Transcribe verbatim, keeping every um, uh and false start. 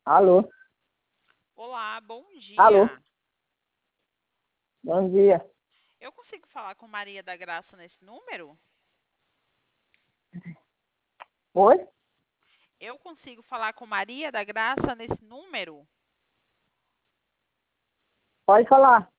Alô? Olá, bom Alô? dia. Bom dia. Eu consigo falar com Maria da Graça nesse número? Oi? Eu consigo falar com Maria da Graça nesse número? Pode falar.